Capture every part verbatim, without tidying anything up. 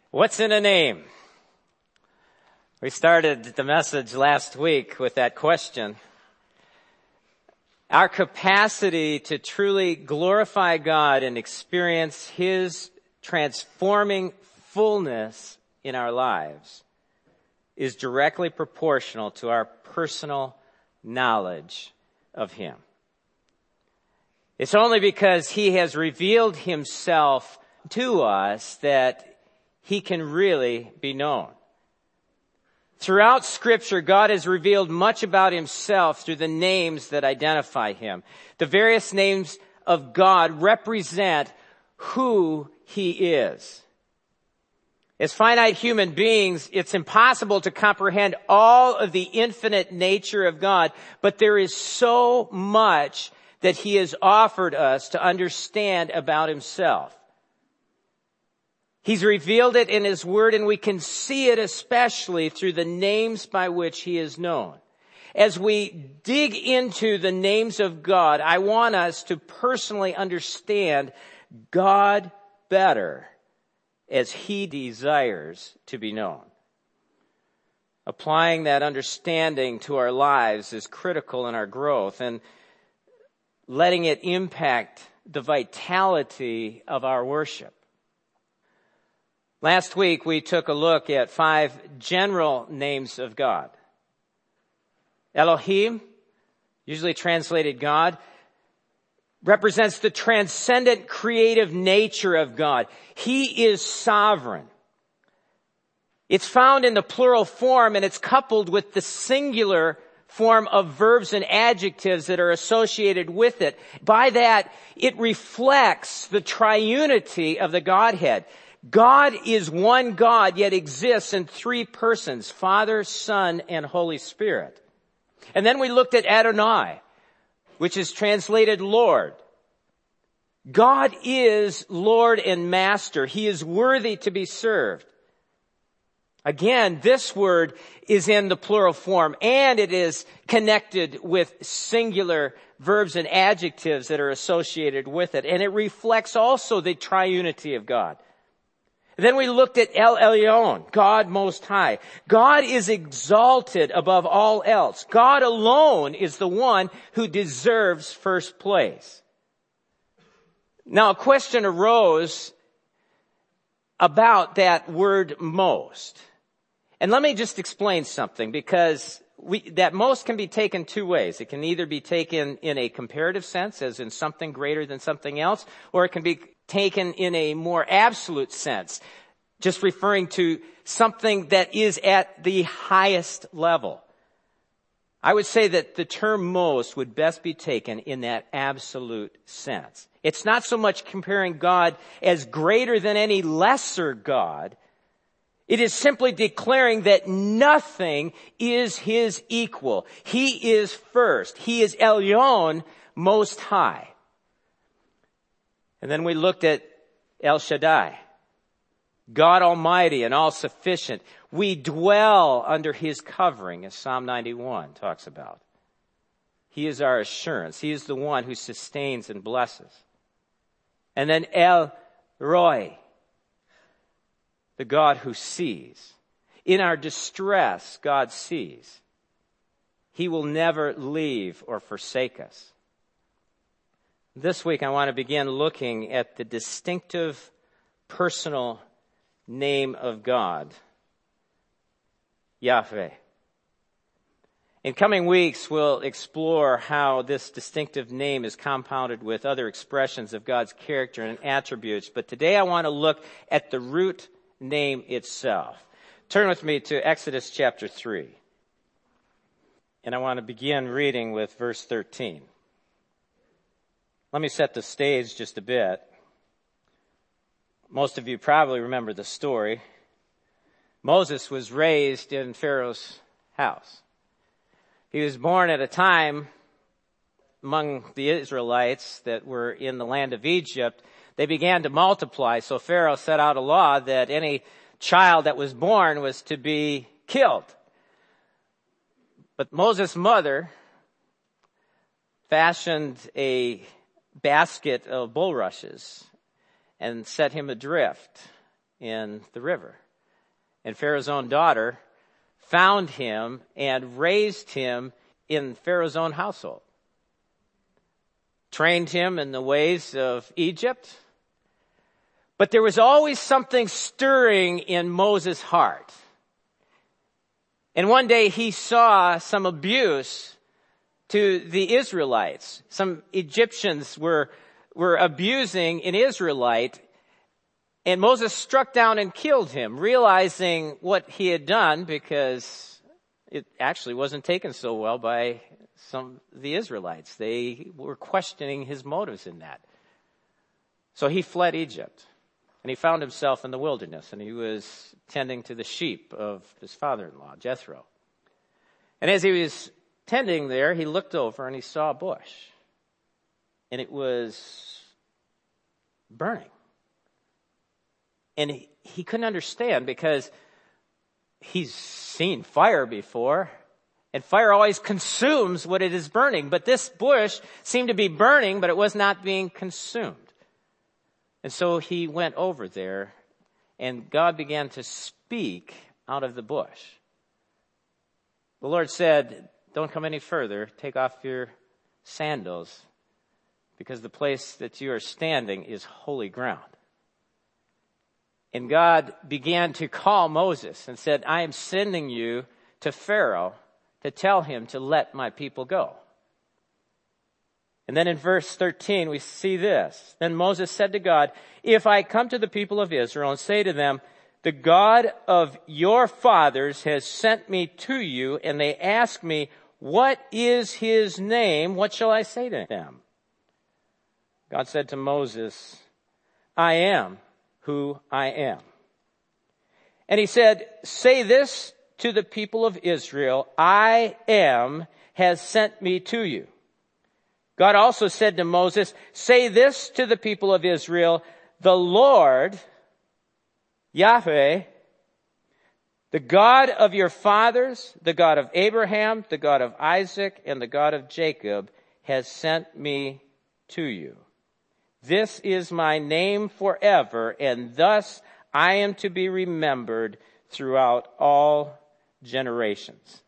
What's in a name? We started the message last week with that question. Our capacity to truly glorify God and experience His transforming fullness in our lives is directly proportional to our personal knowledge of Him. It's only because He has revealed Himself to us that He can really be known. Throughout Scripture, God has revealed much about Himself through the names that identify Him. The various names of God represent who He is. As finite human beings, it's impossible to comprehend all of the infinite nature of God, but there is so much that He has offered us to understand about Himself. He's revealed it in His Word, and we can see it especially through the names by which He is known. As we dig into the names of God, I want us to personally understand God better as He desires to be known. Applying that understanding to our lives is critical in our growth, and letting it impact the vitality of our worship. Last week, we took a look at five general names of God. Elohim, usually translated God, represents the transcendent creative nature of God. He is sovereign. It's found in the plural form, and it's coupled with the singular form of verbs and adjectives that are associated with it. By that, it reflects the triunity of the Godhead. God is one God, yet exists in three persons, Father, Son, and Holy Spirit. And then we looked at Adonai, which is translated Lord. God is Lord and Master. He is worthy to be served. Again, this word is in the plural form, and it is connected with singular verbs and adjectives that are associated with it. And it reflects also the triunity of God. Then we looked at El Elyon, God Most High. God is exalted above all else. God alone is the one who deserves first place. Now, a question arose about that word most. And let me just explain something, because we, that most can be taken two ways. It can either be taken in a comparative sense, as in something greater than something else, or it can be taken in a more absolute sense, just referring to something that is at the highest level. I would say that the term most would best be taken in that absolute sense. It's not so much comparing God as greater than any lesser God. It is simply declaring that nothing is His equal. He is first. He is Elyon, Most High. And then we looked at El Shaddai, God Almighty and all-sufficient. We dwell under His covering, as Psalm ninety-one talks about. He is our assurance. He is the one who sustains and blesses. And then El Roi, the God who sees. In our distress, God sees. He will never leave or forsake us. This week, I want to begin looking at the distinctive personal name of God, Yahweh. In coming weeks, we'll explore how this distinctive name is compounded with other expressions of God's character and attributes. But today, I want to look at the root name itself. Turn with me to Exodus chapter three. And I want to begin reading with verse thirteen. Let me set the stage just a bit. Most of you probably remember the story. Moses was raised in Pharaoh's house. He was born at a time among the Israelites that were in the land of Egypt. They began to multiply, so Pharaoh set out a law that any child that was born was to be killed. But Moses' mother fashioned a basket of bulrushes and set him adrift in the river. And Pharaoh's own daughter found him and raised him in Pharaoh's own household. Trained him in the ways of Egypt. But there was always something stirring in Moses' heart. And one day he saw some abuse to the Israelites. Some Egyptians were, were abusing an Israelite. And Moses struck down and killed him, realizing what he had done, because it actually wasn't taken so well by some of the Israelites. They were questioning his motives in that. So he fled Egypt, and he found himself in the wilderness, and he was tending to the sheep of his father-in-law, Jethro. And as he was tending there, he looked over and he saw a bush, and it was burning. And he, he couldn't understand, because he's seen fire before, and fire always consumes what it is burning. But this bush seemed to be burning, but it was not being consumed. And so he went over there, and God began to speak out of the bush. The Lord said, "Don't come any further. Take off your sandals, because the place that you are standing is holy ground." And God began to call Moses and said, "I am sending you to Pharaoh to tell him to let my people go." And then in verse thirteen, we see this. Then Moses said to God, "If I come to the people of Israel and say to them, 'The God of your fathers has sent me to you,' and they ask me, 'What is his name?' what shall I say to them?" God said to Moses, "I am who I am." And he said, "Say this to the people of Israel, 'I am has sent me to you.'" God also said to Moses, "Say this to the people of Israel, 'The Lord, Yahweh, the God of your fathers, the God of Abraham, the God of Isaac, and the God of Jacob, has sent me to you. This is my name forever, and thus I am to be remembered throughout all generations."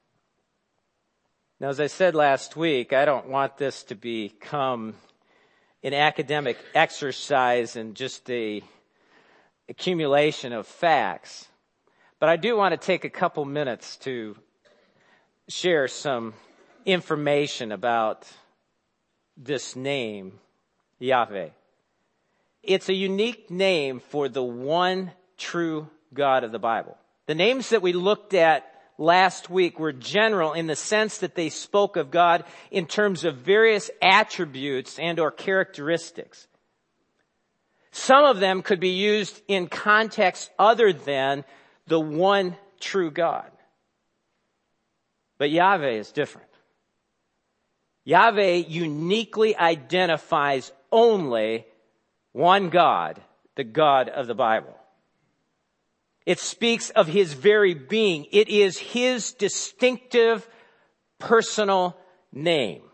Now, as I said last week, I don't want this to become an academic exercise and just a accumulation of facts. But I do want to take a couple minutes to share some information about this name, Yahweh. It's a unique name for the one true God of the Bible. The names that we looked at last week were general in the sense that they spoke of God in terms of various attributes and or characteristics. Some of them could be used in context other than the one true God. But Yahweh is different. Yahweh uniquely identifies only one God, the God of the Bible. It speaks of his very being. It is his distinctive personal name.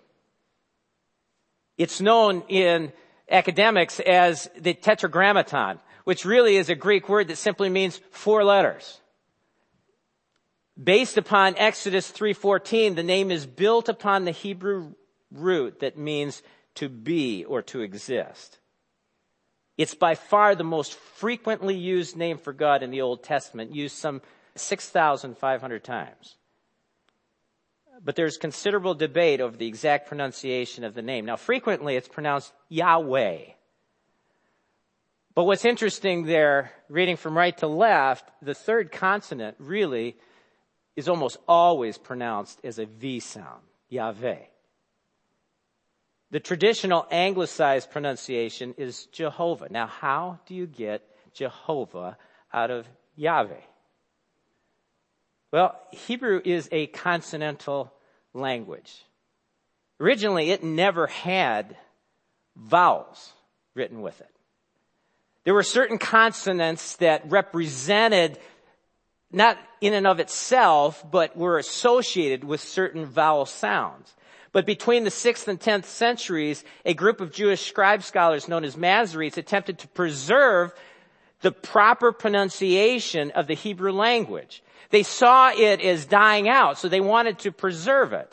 It's known in academics as the Tetragrammaton, which really is a Greek word that simply means four letters. Based upon Exodus three fourteen, the name is built upon the Hebrew root that means to be or to exist. It's by far the most frequently used name for God in the Old Testament, used some six thousand five hundred times. But there's considerable debate over the exact pronunciation of the name. Now, frequently it's pronounced Yahweh. But what's interesting there, reading from right to left, the third consonant really is almost always pronounced as a V sound, Yahweh. The traditional anglicized pronunciation is Jehovah. Now, how do you get Jehovah out of Yahweh? Well, Hebrew is a consonantal language. Originally, it never had vowels written with it. There were certain consonants that represented, not in and of itself, but were associated with certain vowel sounds. But between the sixth and tenth centuries, a group of Jewish scribe scholars known as Masoretes attempted to preserve the proper pronunciation of the Hebrew language. They saw it as dying out, so they wanted to preserve it.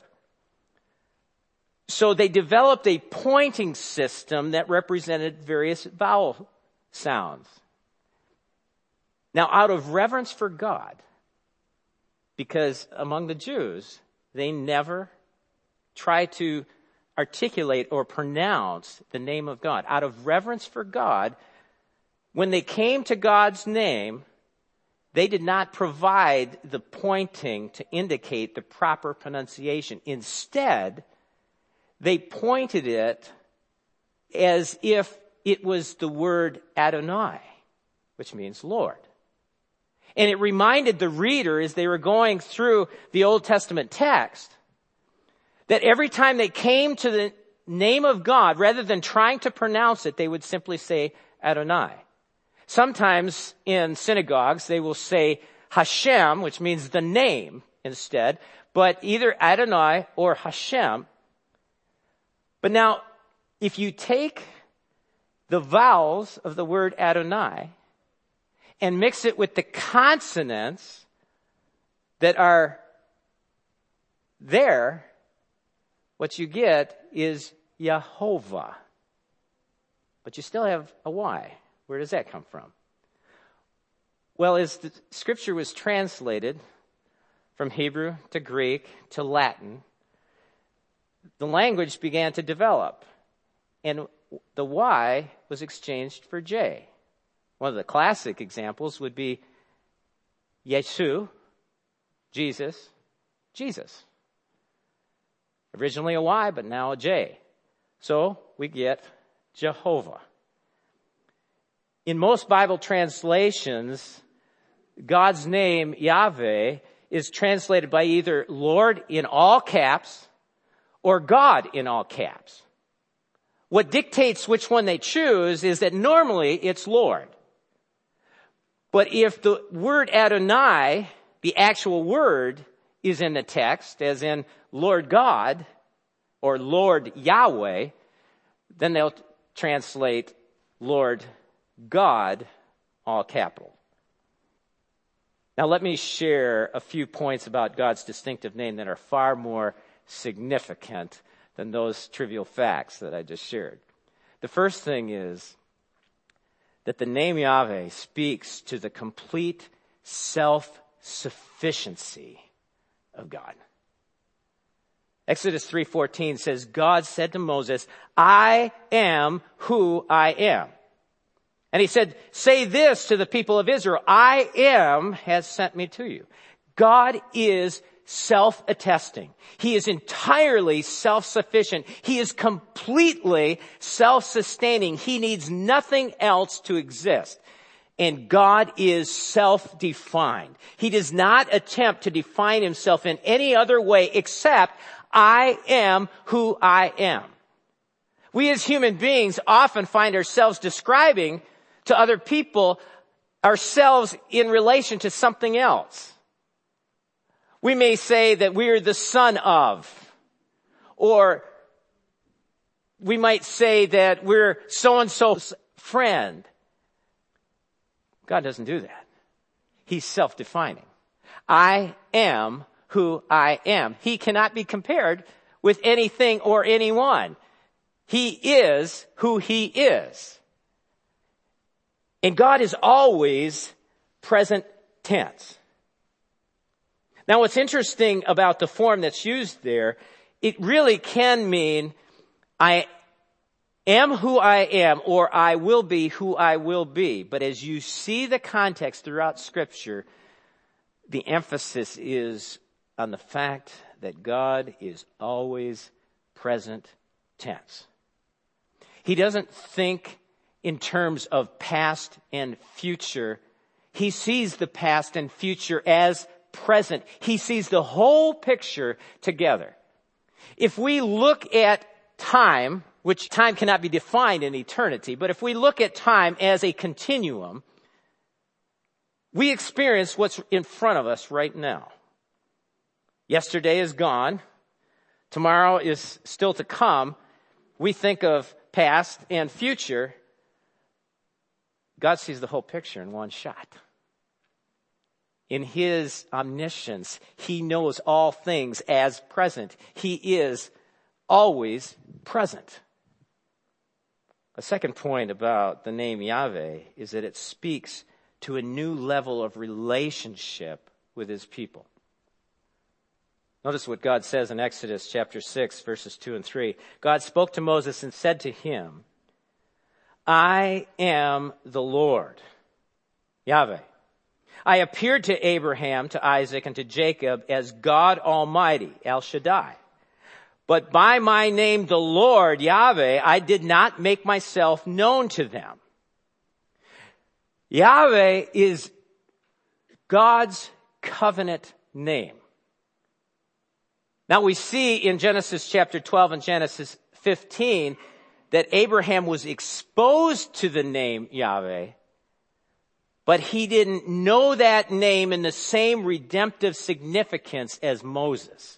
So they developed a pointing system that represented various vowel sounds. Now, out of reverence for God, because among the Jews, they never tried to articulate or pronounce the name of God. Out of reverence for God, when they came to God's name, they did not provide the pointing to indicate the proper pronunciation. Instead, they pointed it as if it was the word Adonai, which means Lord. And it reminded the reader as they were going through the Old Testament text that every time they came to the name of God, rather than trying to pronounce it, they would simply say Adonai. Sometimes in synagogues, they will say Hashem, which means the name instead, but either Adonai or Hashem. But now, if you take the vowels of the word Adonai and mix it with the consonants that are there, what you get is Yehovah. But you still have a Y. Where does that come from? Well, as the scripture was translated from Hebrew to Greek to Latin, the language began to develop. And the Y was exchanged for J. One of the classic examples would be Yeshu, Jesus, Jesus. Originally a Y, but now a J. So we get Jehovah. In most Bible translations, God's name, Yahweh, is translated by either Lord in all caps or God in all caps. What dictates which one they choose is that normally it's Lord. But if the word Adonai, the actual word, is in the text, as in Lord God or Lord Yahweh, then they'll translate Lord God, all capital. Now let me share a few points about God's distinctive name that are far more significant than those trivial facts that I just shared. The first thing is that the name Yahweh speaks to the complete self-sufficiency of God. Exodus three fourteen says, God said to Moses, I am who I am. And he said, say this to the people of Israel, I am has sent me to you. God is self-attesting. He is entirely self-sufficient. He is completely self-sustaining. He needs nothing else to exist. And God is self-defined. He does not attempt to define himself in any other way except I am who I am. We as human beings often find ourselves describing to other people ourselves in relation to something else. We may say that we are the son of, or we might say that we're so-and-so's friend. God doesn't do that. He's self-defining. I am who I am. He cannot be compared with anything or anyone. He is who he is. And God is always present tense. Now, what's interesting about the form that's used there, it really can mean I am who I am, or I will be who I will be. But as you see the context throughout Scripture, the emphasis is on the fact that God is always present tense. He doesn't think in terms of past and future. He sees the past and future as present. He sees the whole picture together. If we look at time, which time cannot be defined in eternity, but if we look at time as a continuum, we experience what's in front of us right now. Yesterday is gone. Tomorrow is still to come. We think of past and future. God sees the whole picture in one shot. In his omniscience, he knows all things as present. He is always present. A second point about the name Yahweh is that it speaks to a new level of relationship with his people. Notice what God says in Exodus chapter six, verses two and three. God spoke to Moses and said to him, I am the Lord, Yahweh. I appeared to Abraham, to Isaac, and to Jacob as God Almighty, El Shaddai. But by my name, the Lord, Yahweh, I did not make myself known to them. Yahweh is God's covenant name. Now we see in Genesis chapter twelve and Genesis fifteen that Abraham was exposed to the name Yahweh, but he didn't know that name in the same redemptive significance as Moses.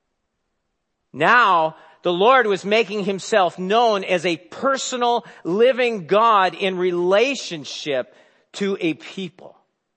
Now, the Lord was making himself known as a personal, living God in relationship to a people.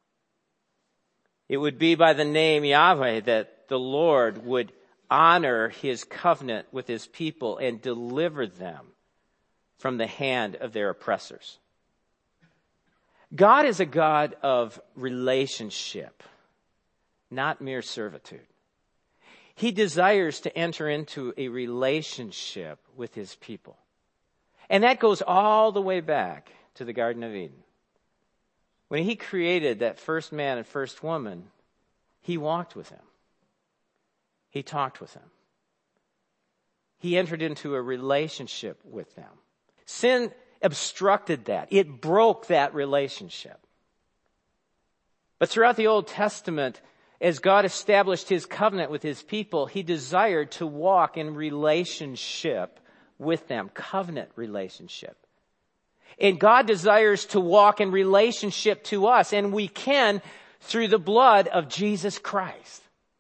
It would be by the name Yahweh that the Lord would honor his covenant with his people and deliver them from the hand of their oppressors. God is a God of relationship, not mere servitude. He desires to enter into a relationship with his people. And that goes all the way back to the Garden of Eden. When he created that first man and first woman, he walked with them. He talked with them. He entered into a relationship with them. Sin obstructed that. It broke that relationship. But throughout the Old Testament, as God established his covenant with his people, he desired to walk in relationship with them, covenant relationship. And God desires to walk in relationship to us, and we can through the blood of Jesus Christ.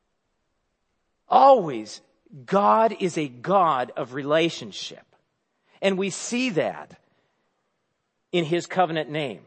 Always, God is a God of relationship. And we see that in his covenant name.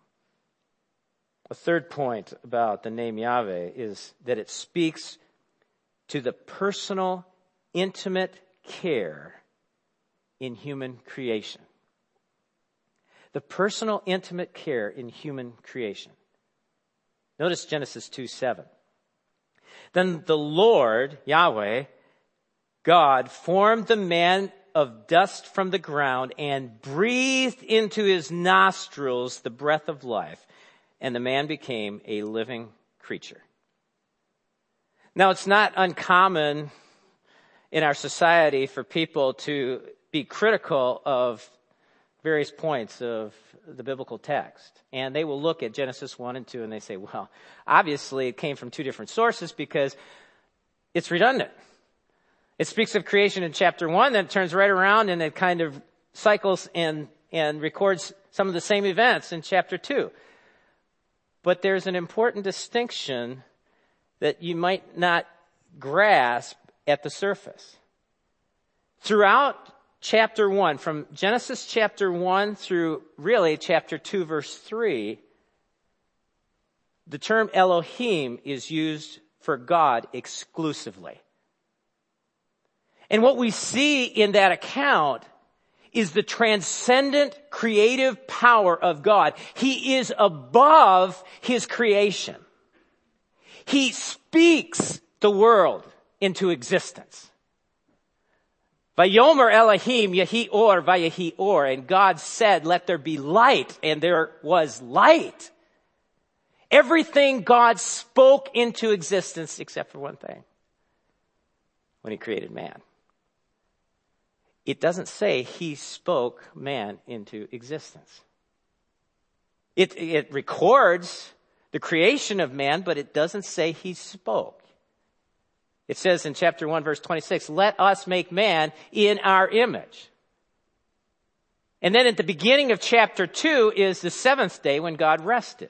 A third point about the name Yahweh is that it speaks to the personal, intimate care in human creation. The personal, intimate care in human creation. Notice Genesis two seven. Then the Lord, Yahweh, God, formed the man of dust from the ground and breathed into his nostrils the breath of life. And the man became a living creature. Now, it's not uncommon in our society for people to be critical of various points of the biblical text. And they will look at Genesis one and two and they say, well, obviously it came from two different sources because it's redundant. It speaks of creation in chapter one, then it turns right around and it kind of cycles and, and records some of the same events in chapter two. But there's an important distinction that you might not grasp at the surface. Throughout chapter one, from Genesis chapter one through really chapter two, verse three, the term Elohim is used for God exclusively. And what we see in that account is the transcendent creative power of God. He is above his creation. He speaks the world into existence. Vayomer Elohim Yehi Or Vayehi Or. And God said, let there be light. And there was light. Everything God spoke into existence except for one thing. When he created man. It doesn't say he spoke man into existence. It, it records the creation of man, but it doesn't say he spoke. It says in chapter one, verse twenty-six, let us make man in our image. And then at the beginning of chapter two is the seventh day when God rested.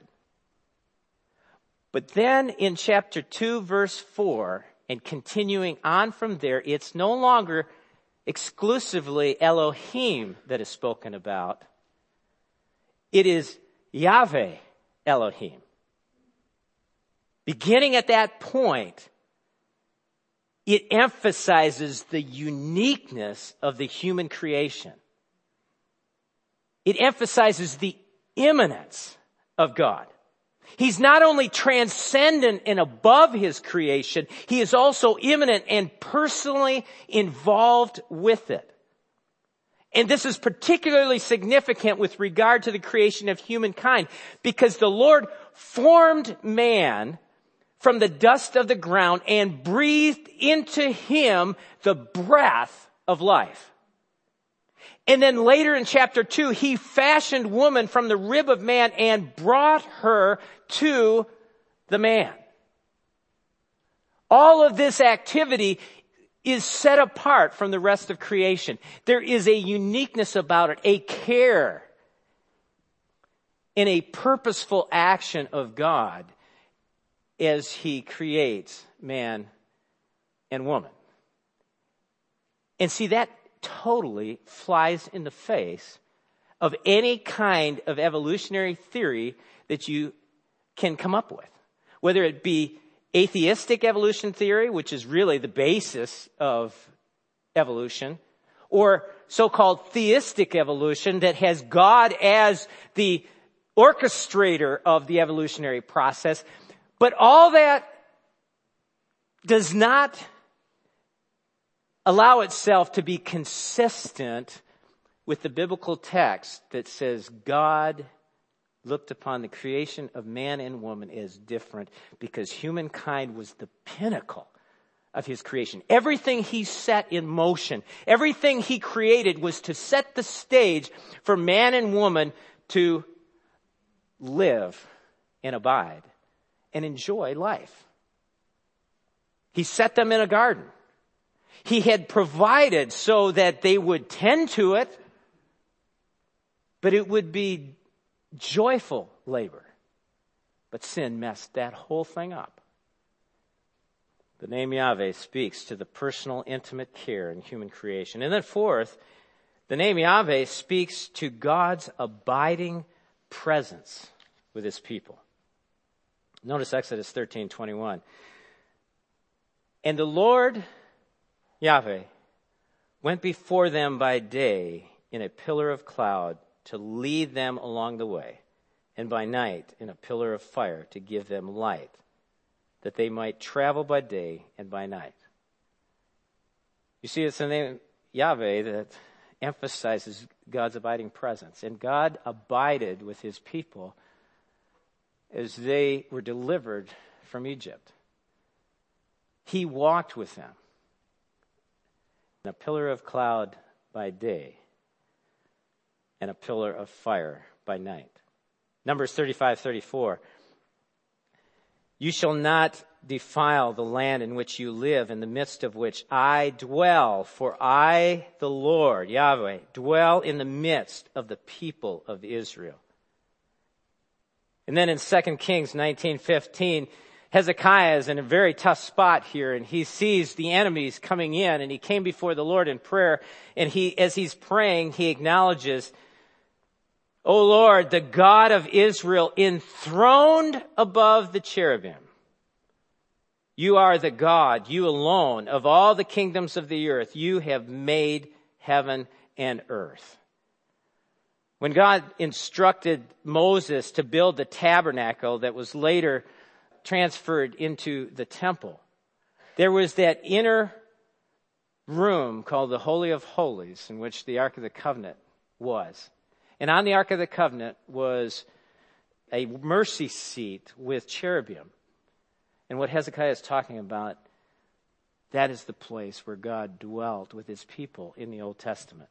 But then in chapter two, verse four, and continuing on from there, it's no longer exclusively Elohim that is spoken about. It is Yahweh Elohim. Beginning at that point, it emphasizes the uniqueness of the human creation. It emphasizes the immanence of God. He's not only transcendent and above his creation, he is also immanent and personally involved with it. And this is particularly significant with regard to the creation of humankind, because the Lord formed man from the dust of the ground and breathed into him the breath of life. And then later in chapter two, he fashioned woman from the rib of man and brought her to the man. All of this activity is set apart from the rest of creation. There is a uniqueness about it, a care and a purposeful action of God as he creates man and woman. And see, that totally flies in the face of any kind of evolutionary theory that you can come up with. Whether it be atheistic evolution theory, which is really the basis of evolution, or so-called theistic evolution that has God as the orchestrator of the evolutionary process. But all that does not allow itself to be consistent with the biblical text that says God looked upon the creation of man and woman as different because humankind was the pinnacle of his creation. Everything he set in motion, everything he created was to set the stage for man and woman to live and abide and enjoy life. He set them in a garden. He had provided so that they would tend to it, but it would be joyful labor. But sin messed that whole thing up. The name Yahweh speaks to the personal, intimate care in human creation. And then fourth, the name Yahweh speaks to God's abiding presence with his people. Notice Exodus thirteen twenty-one. And the Lord Yahweh went before them by day in a pillar of cloud to lead them along the way, and by night in a pillar of fire to give them light, that they might travel by day and by night. You see, it's the name Yahweh that emphasizes God's abiding presence. And God abided with his people as they were delivered from Egypt. He walked with them in a pillar of cloud by day and a pillar of fire by night. Numbers thirty-five thirty-four. You shall not defile the land in which you live, in the midst of which I dwell, for I, the Lord, Yahweh, dwell in the midst of the people of Israel. And then in Second Kings nineteen fifteen, Hezekiah is in a very tough spot here, and he sees the enemies coming in, and he came before the Lord in prayer, and he, as he's praying, he acknowledges, O Lord, the God of Israel, enthroned above the cherubim. You are the God, you alone, of all the kingdoms of the earth. You have made heaven and earth. When God instructed Moses to build the tabernacle that was later transferred into the temple, there was that inner room called the Holy of Holies in which the Ark of the Covenant was. And on the Ark of the Covenant was a mercy seat with cherubim. And what Hezekiah is talking about, that is the place where God dwelt with his people in the Old Testament.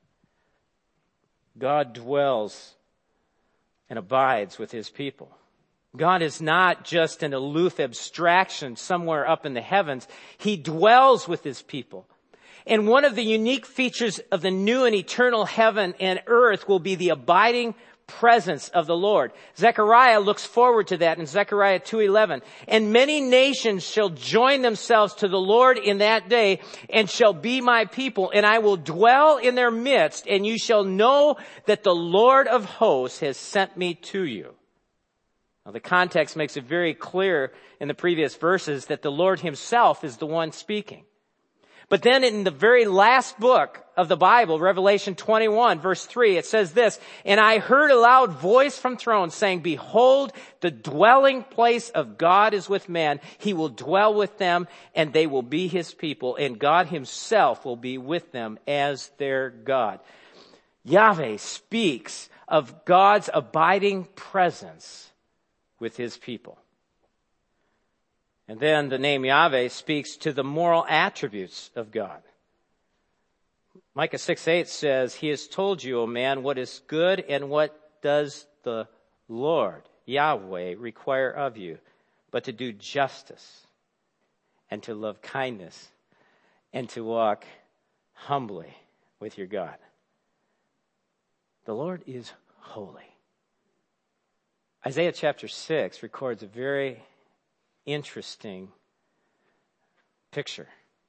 God dwells and abides with his people. God is not just an aloof abstraction somewhere up in the heavens. He dwells with his people. And one of the unique features of the new and eternal heaven and earth will be the abiding presence of the Lord. Zechariah looks forward to that in Zechariah two eleven. And many nations shall join themselves to the Lord in that day, and shall be my people, and I will dwell in their midst, and you shall know that the Lord of hosts has sent me to you. Well, the context makes it very clear in the previous verses that the Lord himself is the one speaking. But then in the very last book of the Bible, Revelation twenty-one, verse three, it says this, "And I heard a loud voice from throne saying, Behold, the dwelling place of God is with man. He will dwell with them, and they will be his people, and God himself will be with them as their God." Yahweh speaks of God's abiding presence with his people. And then the name Yahweh speaks to the moral attributes of God. Micah six eight says, "He has told you, O man, what is good, and what does the Lord, Yahweh, require of you, but to do justice, and to love kindness, and to walk humbly with your God." The Lord is holy. Isaiah chapter six records a very interesting picture.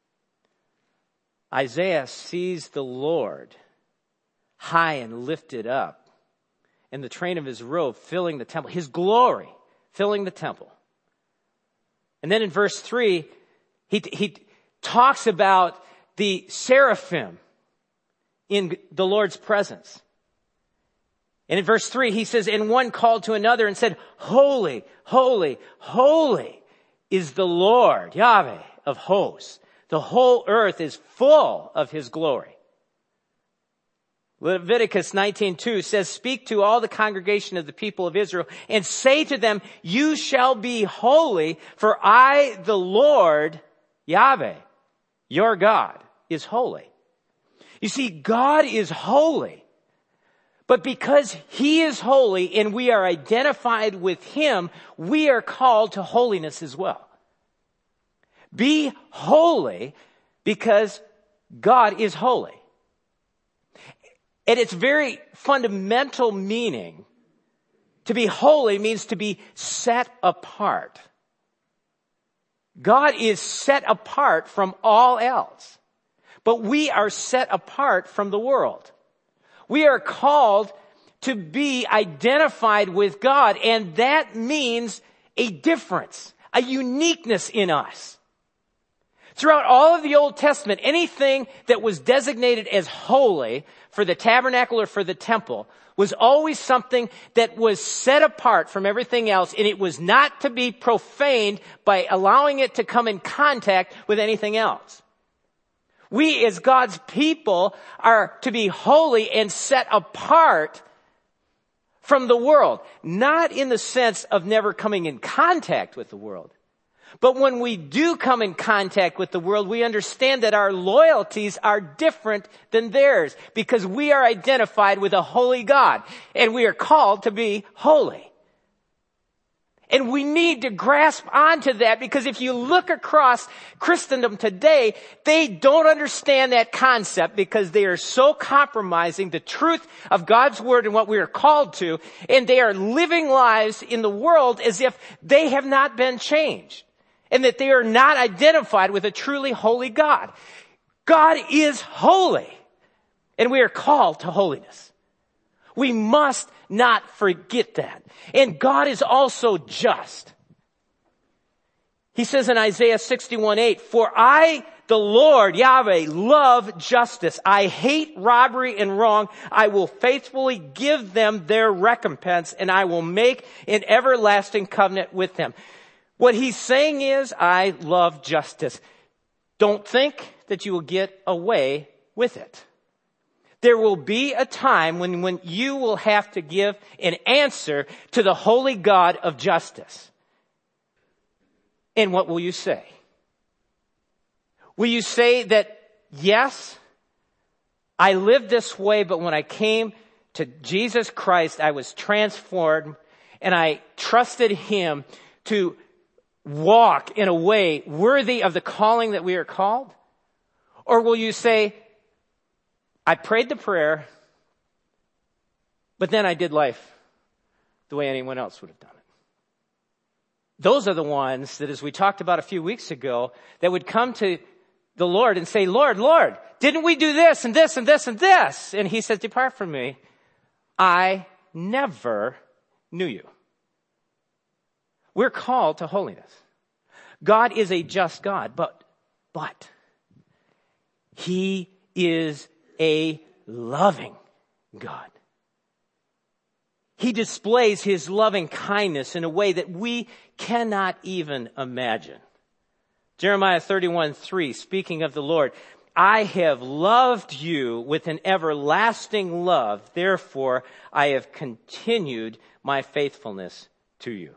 Isaiah sees the Lord high and lifted up, and the train of his robe filling the temple, his glory filling the temple. And then in verse three, he, he talks about the seraphim in the Lord's presence. And in verse three, he says, "And one called to another and said, Holy, holy, holy is the Lord, Yahweh of hosts. The whole earth is full of his glory." Leviticus nineteen two says, "Speak to all the congregation of the people of Israel and say to them, You shall be holy, for I, the Lord, Yahweh, your God, is holy." You see, God is holy. But because he is holy and we are identified with him, we are called to holiness as well. Be holy because God is holy. And its very fundamental meaning, to be holy means to be set apart. God is set apart from all else. But we are set apart from the world. We are called to be identified with God, and that means a difference, a uniqueness in us. Throughout all of the Old Testament, anything that was designated as holy for the tabernacle or for the temple was always something that was set apart from everything else, and it was not to be profaned by allowing it to come in contact with anything else. We as God's people are to be holy and set apart from the world. Not in the sense of never coming in contact with the world. But when we do come in contact with the world, we understand that our loyalties are different than theirs because we are identified with a holy God and we are called to be holy. And we need to grasp onto that because if you look across Christendom today, they don't understand that concept because they are so compromising the truth of God's word and what we are called to, and they are living lives in the world as if they have not been changed and that they are not identified with a truly holy God. God is holy, and we are called to holiness. We must not forget that. And God is also just. He says in Isaiah sixty-one eight, "For I, the Lord, Yahweh, love justice. I hate robbery and wrong. I will faithfully give them their recompense, and I will make an everlasting covenant with them." What he's saying is, I love justice. Don't think that you will get away with it. There will be a time when, when you will have to give an answer to the holy God of justice. And what will you say? Will you say that, yes, I lived this way, but when I came to Jesus Christ, I was transformed and I trusted him to walk in a way worthy of the calling that we are called? Or will you say, I prayed the prayer, but then I did life the way anyone else would have done it? Those are the ones that, as we talked about a few weeks ago, that would come to the Lord and say, Lord, Lord, didn't we do this and this and this and this? And he says, depart from me. I never knew you. We're called to holiness. God is a just God, but, but, He is a loving God. He displays His loving kindness in a way that we cannot even imagine. Jeremiah thirty-one three, speaking of the Lord, I have loved you with an everlasting love. Therefore, I have continued my faithfulness to you.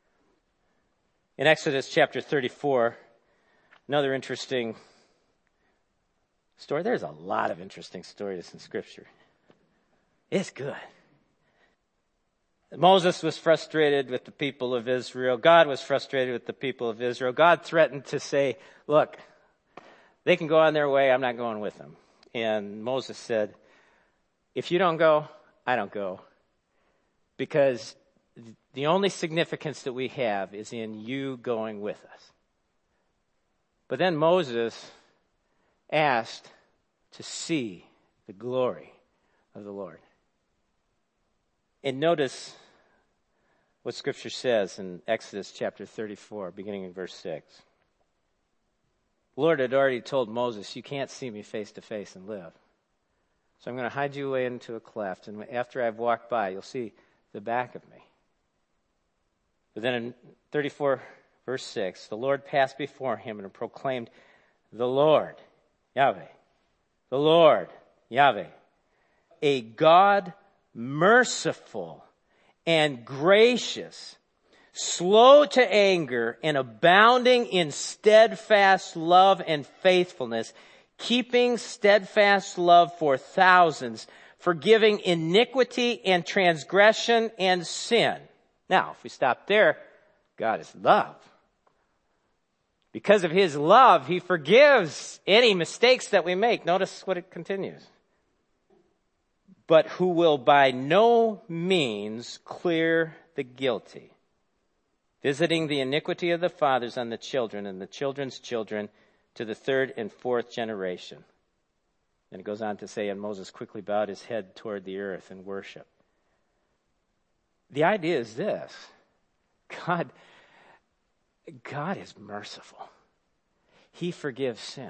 In Exodus chapter thirty-four, another interesting story. There's a lot of interesting stories in Scripture. It's good. Moses was frustrated with the people of Israel. God was frustrated with the people of Israel. God threatened to say, look, they can go on their way. I'm not going with them. And Moses said, if you don't go, I don't go. Because the only significance that we have is in you going with us. But then Moses asked to see the glory of the Lord. And notice what Scripture says in Exodus chapter thirty-four, beginning in verse six. The Lord had already told Moses, you can't see me face to face and live. So I'm going to hide you away into a cleft, and after I've walked by, you'll see the back of me. But then in thirty-four, verse six, the Lord passed before him and proclaimed, the Lord, Yahweh, the Lord, Yahweh, a God merciful and gracious, slow to anger and abounding in steadfast love and faithfulness, keeping steadfast love for thousands, forgiving iniquity and transgression and sin. Now, if we stop there, God is love. Because of His love, He forgives any mistakes that we make. Notice what it continues. But who will by no means clear the guilty, visiting the iniquity of the fathers on the children and the children's children to the third and fourth generation. And it goes on to say, and Moses quickly bowed his head toward the earth in worship. The idea is this. God, God is merciful. He forgives sin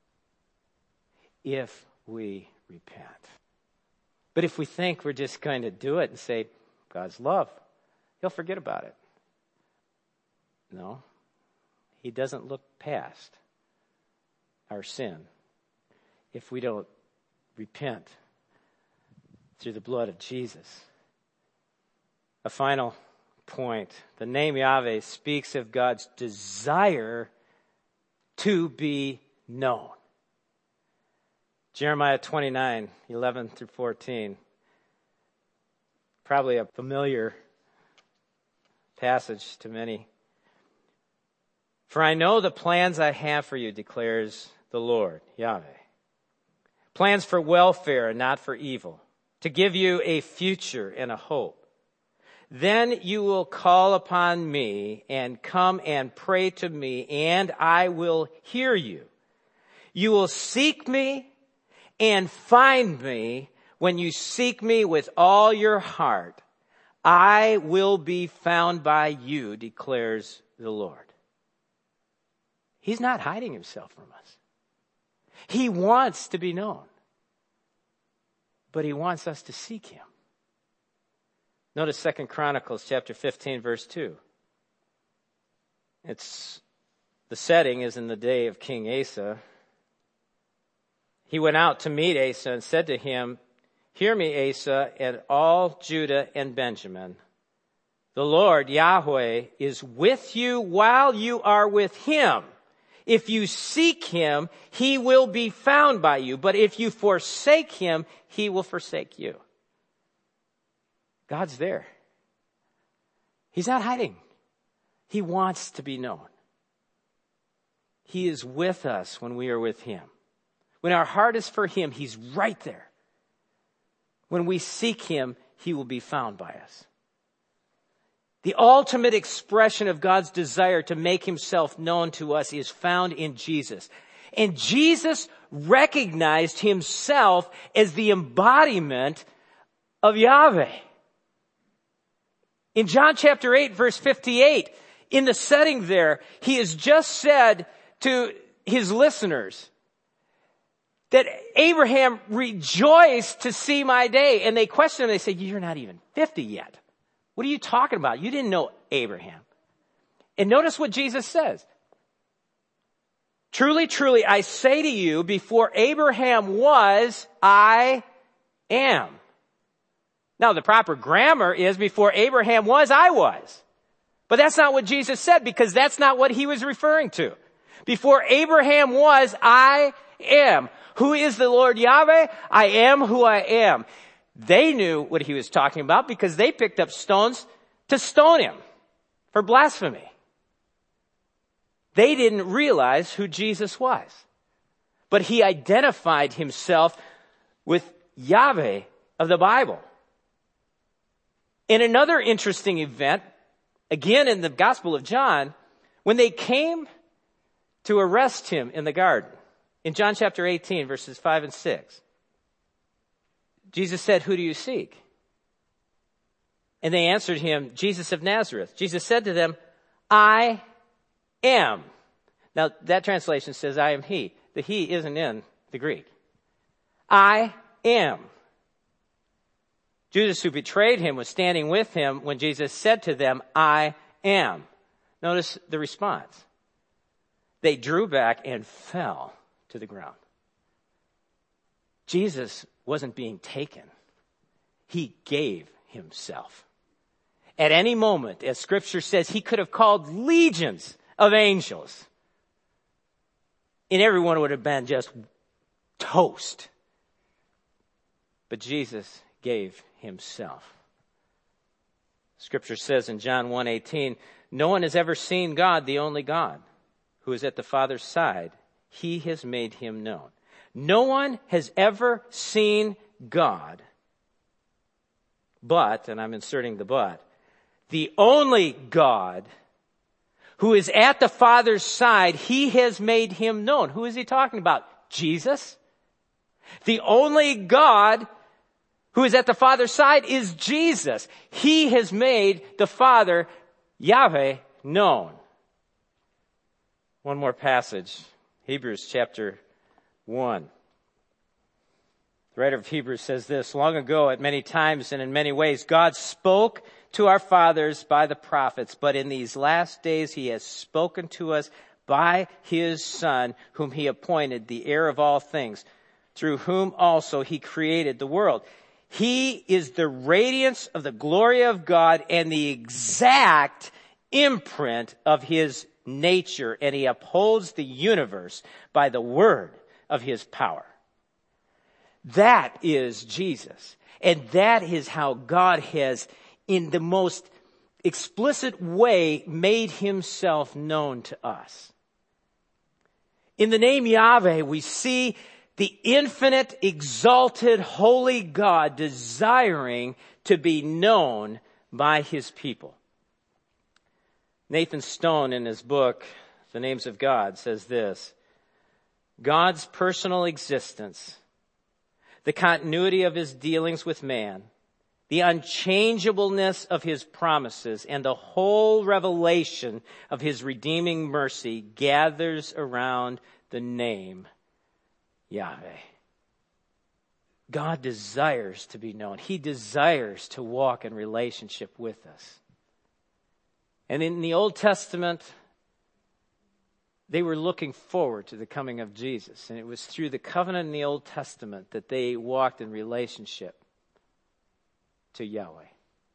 if we repent. But if we think we're just going to do it and say, God's love, He'll forget about it. No. He doesn't look past our sin if we don't repent through the blood of Jesus. A final point. The name Yahweh speaks of God's desire to be known. Jeremiah twenty-nine, eleven through fourteen. Probably a familiar passage to many. For I know the plans I have for you, declares the Lord, Yahweh. Plans for welfare and not for evil, to give you a future and a hope. Then you will call upon me and come and pray to me, and I will hear you. You will seek me and find me when you seek me with all your heart. I will be found by you, declares the Lord. He's not hiding Himself from us. He wants to be known. But He wants us to seek Him. Notice Second Chronicles chapter fifteen, verse two. It's, the setting is in the day of King Asa. He went out to meet Asa and said to him, hear me, Asa, and all Judah and Benjamin. The Lord, Yahweh, is with you while you are with Him. If you seek Him, He will be found by you. But if you forsake Him, He will forsake you. God's there. He's not hiding. He wants to be known. He is with us when we are with Him. When our heart is for Him, He's right there. When we seek Him, He will be found by us. The ultimate expression of God's desire to make Himself known to us is found in Jesus. And Jesus recognized Himself as the embodiment of Yahweh. In John chapter eight, verse fifty-eight, In the setting there, he has just said to his listeners that Abraham rejoiced to see my day. And they question him. They say, you're not even fifty yet. What are you talking about? You didn't know Abraham. And notice what Jesus says. Truly, truly, I say to you, before Abraham was, I am. Now, the proper grammar is before Abraham was, I was. But that's not what Jesus said, because that's not what he was referring to. Before Abraham was, I am. Who is the Lord Yahweh? I am who I am. They knew what he was talking about because they picked up stones to stone him for blasphemy. They didn't realize who Jesus was. But he identified himself with Yahweh of the Bible. In another interesting event, again in the Gospel of John, when they came to arrest him in the garden, in John chapter eighteen, verses five and six, Jesus said, who do you seek? And they answered him, Jesus of Nazareth. Jesus said to them, I am. Now, that translation says, I am he. The he isn't in the Greek. I am. Judas, who betrayed him, was standing with him when Jesus said to them, I am. Notice the response. They drew back and fell to the ground. Jesus wasn't being taken. He gave himself. At any moment, as Scripture says, he could have called legions of angels. And everyone would have been just toast. But Jesus gave himself. Scripture says in John one eighteen, no one has ever seen God, the only God, who is at the Father's side. He has made him known. No one has ever seen God, but, and I'm inserting the but, the only God who is at the Father's side, he has made him known. Who is he talking about? Jesus. The only God who is at the Father's side is Jesus. He has made the Father, Yahweh, known. One more passage. Hebrews chapter one. The writer of Hebrews says this, long ago, at many times and in many ways, God spoke to our fathers by the prophets, but in these last days he has spoken to us by his Son, whom he appointed the heir of all things, through whom also he created the world. He is the radiance of the glory of God and the exact imprint of his nature, and he upholds the universe by the word of his power. That is Jesus. And that is how God has, in the most explicit way, made himself known to us. In the name Yahweh, we see the infinite, exalted, holy God desiring to be known by his people. Nathan Stone, in his book, The Names of God, says this, God's personal existence, the continuity of his dealings with man, the unchangeableness of his promises, and the whole revelation of his redeeming mercy gathers around the name Yahweh. God desires to be known. He desires to walk in relationship with us. And in the Old Testament, they were looking forward to the coming of Jesus. And it was through the covenant in the Old Testament that they walked in relationship to Yahweh.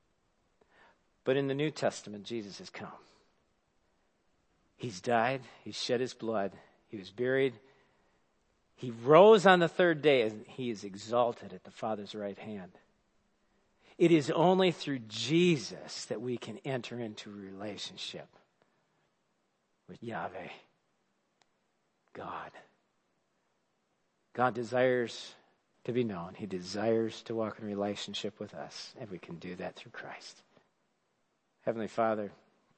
But in the New Testament, Jesus has come. He's died. He's shed his blood. He was buried. He rose on the third day, and he is exalted at the Father's right hand. It is only through Jesus that we can enter into a relationship with Yahweh, God. God desires to be known. He desires to walk in relationship with us, and we can do that through Christ. Heavenly Father,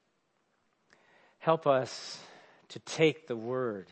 help us to take the word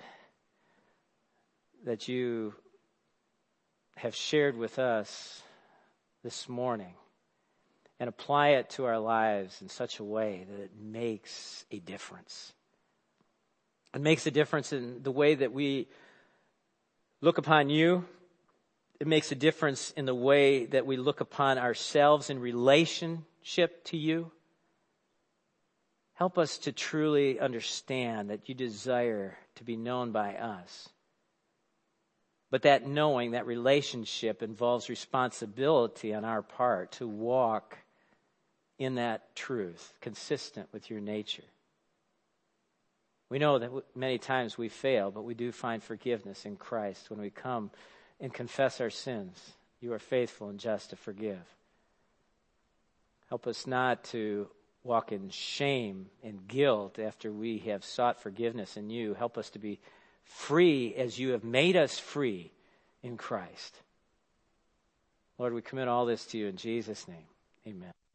that you have shared with us this morning and apply it to our lives in such a way that it makes a difference. It makes a difference in the way that we look upon you. It makes a difference in the way that we look upon ourselves in relationship to you. Help us to truly understand that you desire to be known by us. But that knowing, that relationship involves responsibility on our part to walk in that truth, consistent with your nature. We know that many times we fail, but we do find forgiveness in Christ when we come and confess our sins. You are faithful and just to forgive. Help us not to walk in shame and guilt after we have sought forgiveness in you. Help us to be free as you have made us free in Christ. Lord, we commit all this to you in Jesus' name. Amen.